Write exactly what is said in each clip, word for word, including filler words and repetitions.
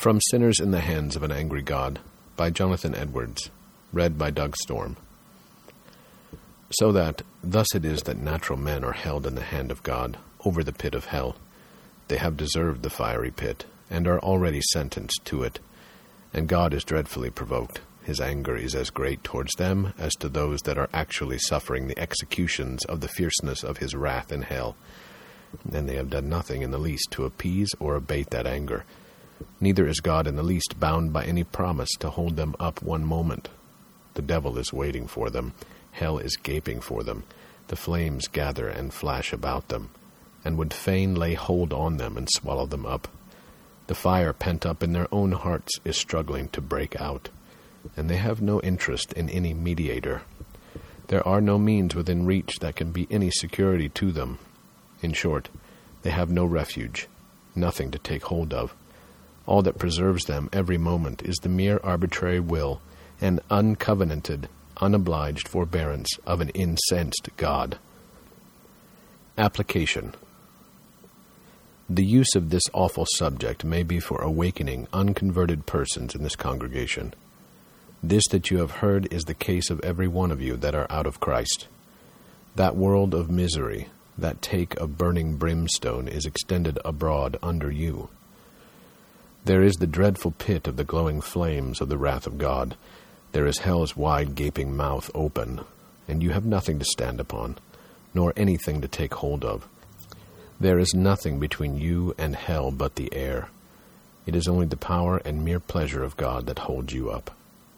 From Sinners in the Hands of an Angry God, by Jonathan Edwards, read by Doug Storm. So that, thus it is that natural men are held in the hand of God, over the pit of hell. They have deserved the fiery pit, and are already sentenced to it. And God is dreadfully provoked. His anger is as great towards them as to those that are actually suffering the executions of the fierceness of his wrath in hell. And they have done nothing in the least to appease or abate that anger. Neither is God in the least bound by any promise to hold them up one moment. The devil is waiting for them. Hell is gaping for them. The flames gather and flash about them, and would fain lay hold on them and swallow them up. The fire pent up in their own hearts is struggling to break out, and they have no interest in any mediator. There are no means within reach that can be any security to them. In short, they have no refuge, nothing to take hold of. All that preserves them every moment is the mere arbitrary will and uncovenanted, unobliged forbearance of an incensed God. Application. The use of this awful subject may be for awakening unconverted persons in this congregation. This that you have heard is the case of every one of you that are out of Christ. That world of misery, that take of burning brimstone is extended abroad under you. There is the dreadful pit of the glowing flames of the wrath of God. There is hell's wide gaping mouth open, and you have nothing to stand upon, nor anything to take hold of. There is nothing between you and hell but the air. It is only the power and mere pleasure of God that holds you up.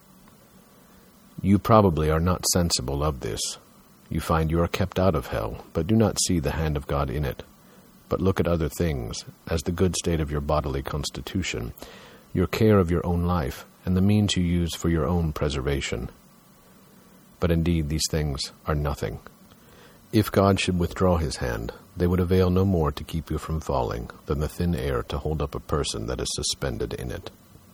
You probably are not sensible of this. You find you are kept out of hell, but do not see the hand of God in it. But look at other things, as the good state of your bodily constitution, your care of your own life, and the means you use for your own preservation. But indeed these things are nothing. If God should withdraw his hand, they would avail no more to keep you from falling than the thin air to hold up a person that is suspended in it.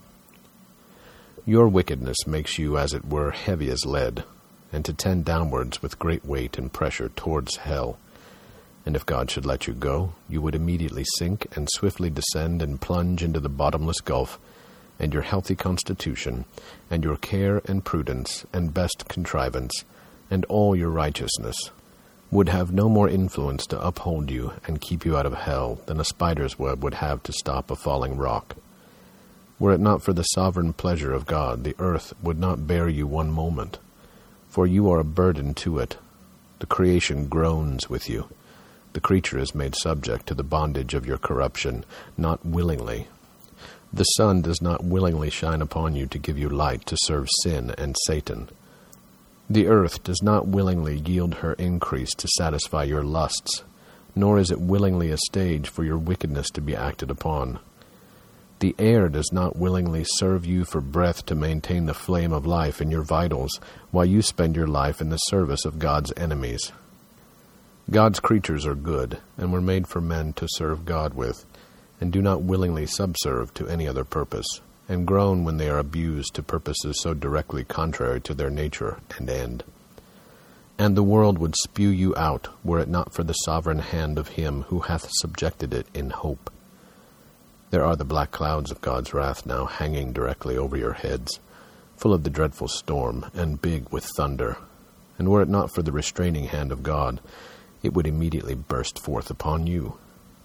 Your wickedness makes you, as it were, heavy as lead, and to tend downwards with great weight and pressure towards hell. And if God should let you go, you would immediately sink and swiftly descend and plunge into the bottomless gulf, and your healthy constitution, and your care and prudence, and best contrivance, and all your righteousness, would have no more influence to uphold you and keep you out of hell than a spider's web would have to stop a falling rock. Were it not for the sovereign pleasure of God, the earth would not bear you one moment, for you are a burden to it. The creation groans with you. The creature is made subject to the bondage of your corruption, not willingly. The sun does not willingly shine upon you to give you light to serve sin and Satan. The earth does not willingly yield her increase to satisfy your lusts, nor is it willingly a stage for your wickedness to be acted upon. The air does not willingly serve you for breath to maintain the flame of life in your vitals, while you spend your life in the service of God's enemies. God's creatures are good, and were made for men to serve God with, and do not willingly subserve to any other purpose, and groan when they are abused to purposes so directly contrary to their nature and end. And the world would spew you out, were it not for the sovereign hand of him who hath subjected it in hope. There are the black clouds of God's wrath now hanging directly over your heads, full of the dreadful storm, and big with thunder. And were it not for the restraining hand of God, it would immediately burst forth upon you.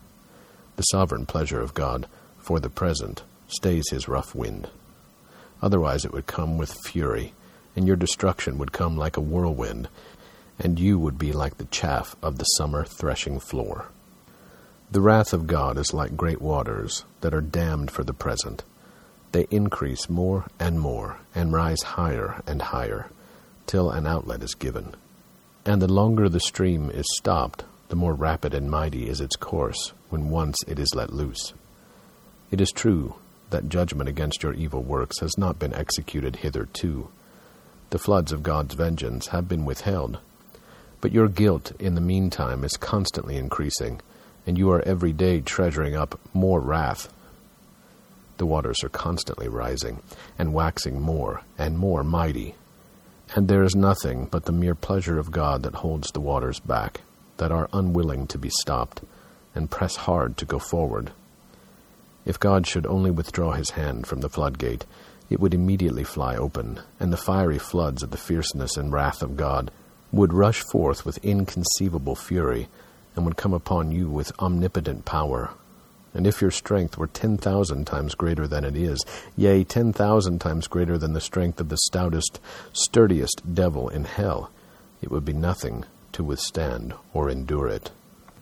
The sovereign pleasure of God, for the present, stays his rough wind. Otherwise it would come with fury, and your destruction would come like a whirlwind, and you would be like the chaff of the summer threshing floor. The wrath of God is like great waters that are dammed for the present. They increase more and more, and rise higher and higher, till an outlet is given. And the longer the stream is stopped, the more rapid and mighty is its course when once it is let loose. It is true that judgment against your evil works has not been executed hitherto. The floods of God's vengeance have been withheld. But your guilt in the meantime is constantly increasing, and you are every day treasuring up more wrath. The waters are constantly rising, and waxing more and more mighty. And there is nothing but the mere pleasure of God that holds the waters back, that are unwilling to be stopped, and press hard to go forward. If God should only withdraw his hand from the floodgate, it would immediately fly open, and the fiery floods of the fierceness and wrath of God would rush forth with inconceivable fury, and would come upon you with omnipotent power. And if your strength were ten thousand times greater than it is, yea, ten thousand times greater than the strength of the stoutest, sturdiest devil in hell, it would be nothing to withstand or endure it.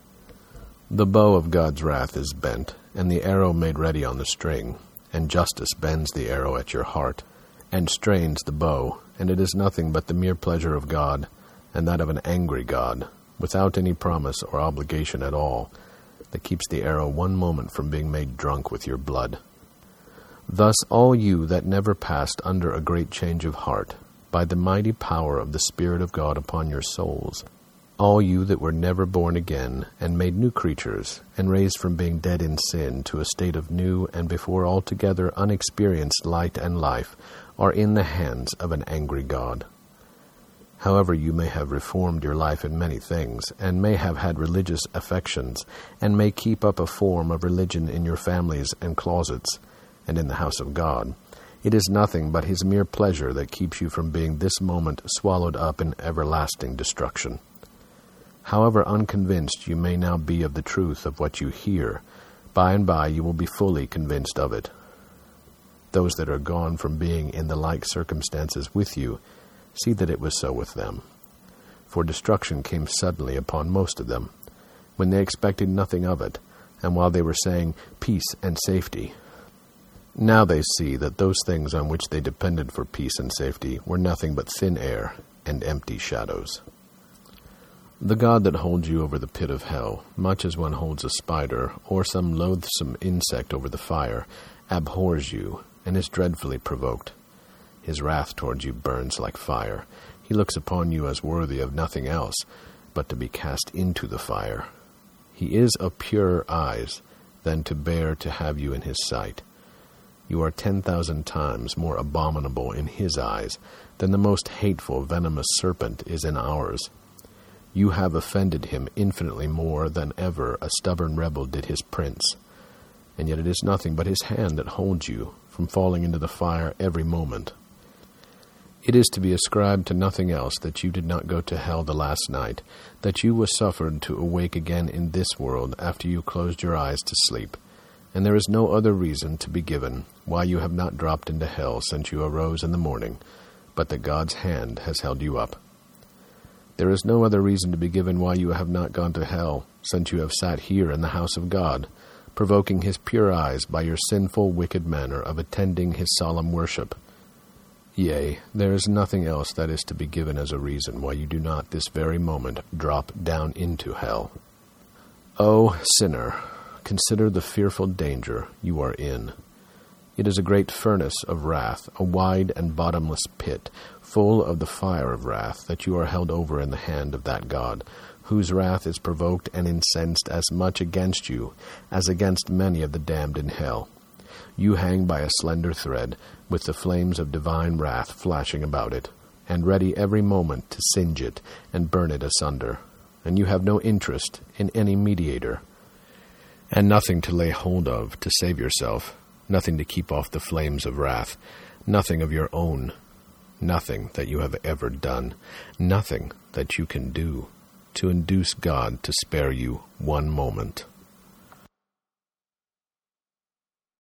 The bow of God's wrath is bent, and the arrow made ready on the string, and justice bends the arrow at your heart, and strains the bow, and it is nothing but the mere pleasure of God, and that of an angry God, without any promise or obligation at all, that keeps the arrow one moment from being made drunk with your blood. Thus all you that never passed under a great change of heart, by the mighty power of the Spirit of God upon your souls, all you that were never born again, and made new creatures, and raised from being dead in sin to a state of new and before altogether unexperienced light and life, are in the hands of an angry God. However, you may have reformed your life in many things, and may have had religious affections, and may keep up a form of religion in your families and closets, and in the house of God, it is nothing but his mere pleasure that keeps you from being this moment swallowed up in everlasting destruction. However unconvinced you may now be of the truth of what you hear, by and by you will be fully convinced of it. Those that are gone from being in the like circumstances with you, see that it was so with them. For destruction came suddenly upon most of them, when they expected nothing of it, and while they were saying peace and safety. Now they see that those things on which they depended for peace and safety were nothing but thin air and empty shadows. The God that holds you over the pit of hell, much as one holds a spider or some loathsome insect over the fire, abhors you and is dreadfully provoked. His wrath towards you burns like fire. He looks upon you as worthy of nothing else but to be cast into the fire. He is of purer eyes than to bear to have you in his sight. You are ten thousand times more abominable in his eyes than the most hateful venomous serpent is in ours. You have offended him infinitely more than ever a stubborn rebel did his prince, and yet it is nothing but his hand that holds you from falling into the fire every moment. It is to be ascribed to nothing else that you did not go to hell the last night, that you were suffered to awake again in this world after you closed your eyes to sleep, and there is no other reason to be given why you have not dropped into hell since you arose in the morning, but that God's hand has held you up. There is no other reason to be given why you have not gone to hell since you have sat here in the house of God, provoking his pure eyes by your sinful, wicked manner of attending his solemn worship. Yea, there is nothing else that is to be given as a reason why you do not this very moment drop down into hell. O sinner, consider the fearful danger you are in. It is a great furnace of wrath, a wide and bottomless pit, full of the fire of wrath, that you are held over in the hand of that God, whose wrath is provoked and incensed as much against you as against many of the damned in hell. You hang by a slender thread, with the flames of divine wrath flashing about it, and ready every moment to singe it and burn it asunder, and you have no interest in any mediator, and nothing to lay hold of to save yourself, nothing to keep off the flames of wrath, nothing of your own, nothing that you have ever done, nothing that you can do to induce God to spare you one moment.